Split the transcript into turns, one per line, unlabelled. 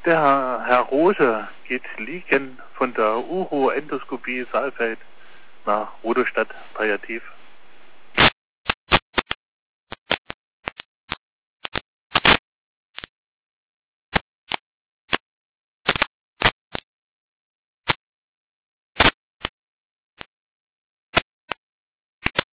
Der Herr Rose geht liegen von der Uroendoskopie Saalfeld nach Rudolstadt Palliativ.